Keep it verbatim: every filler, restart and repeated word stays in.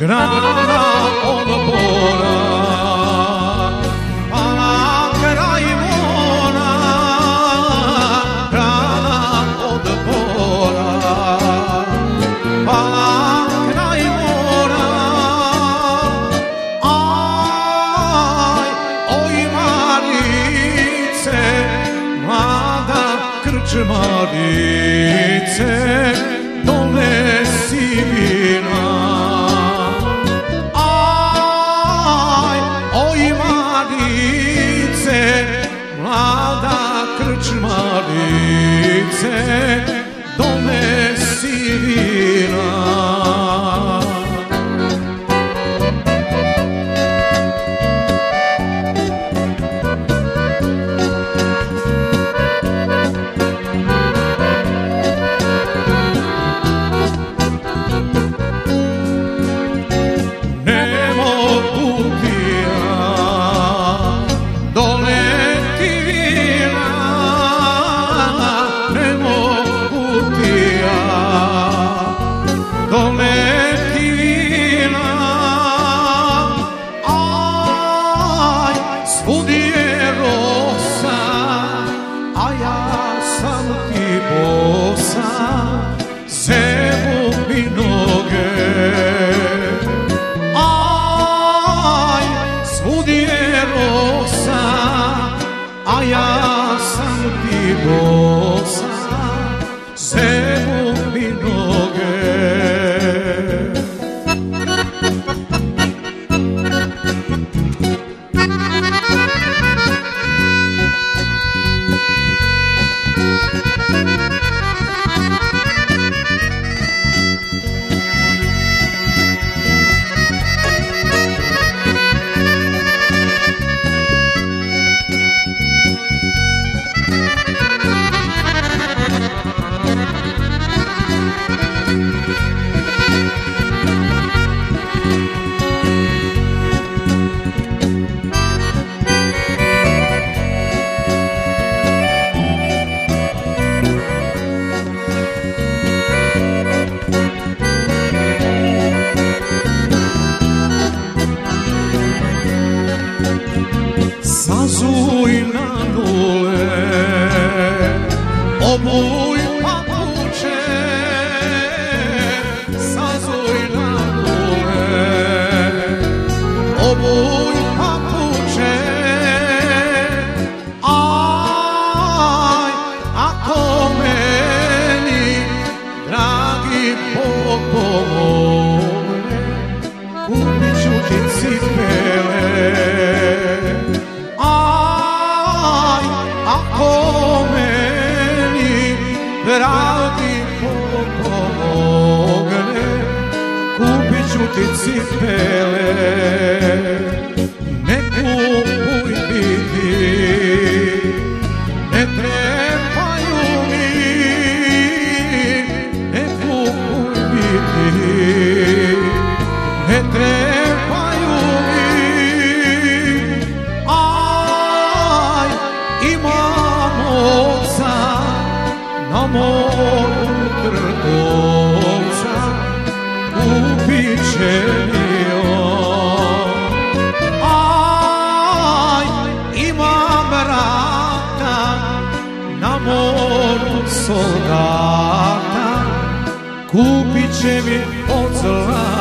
grana od bora, a na kraj mora, grana od bora, a na kraj mora, aj, oj Marice, mlada krčmarice, donesi vina. Aj, oj Marice, mlada krčmarice, donesi vina. A ja sam ti bosa, zebu mi noge. Sazuj na nule, obuj papuče, sazuj na nule, obuj papuče, aj, ako meni, dragi Bog pomogne, kupit ću ti cipele. Ako meni, dragi Bog pomogne, kupit ću ti cipele. Ne kupuj biti, ne trebaju mi, ne kupuj biti, ne trebaju mi. Aj, imam oca na moru Trgovca, kupit će mi on. Aj, imam brata na moru Soldata, kupit će mi od zlata.